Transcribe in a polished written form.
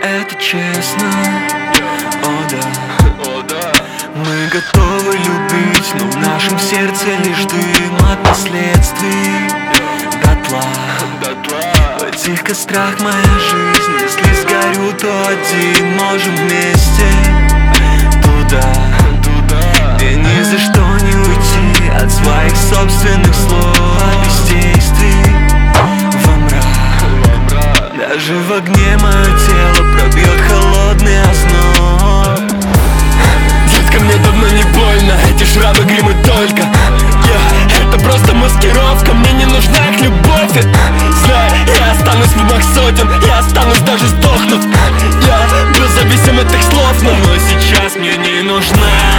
это честно. О да, мы готовы любить, но в нашем сердце лишь дым от последствий. Дотла в этих кострах моя жизнь. Если сгорю, то один, можем вместе туда, где ни за что не уйти от своих собственных слов, от бездействий во мрак. Даже в огне мое тело пробьет холодный озноб. Детка, мне давно не больно, эти шрамы, гримы только это просто маскировка, мне не нужна их любовь. Знай, я останусь в умах сотен, я останусь даже сдохнув. Я был зависим от их слов, но сейчас мне не нужна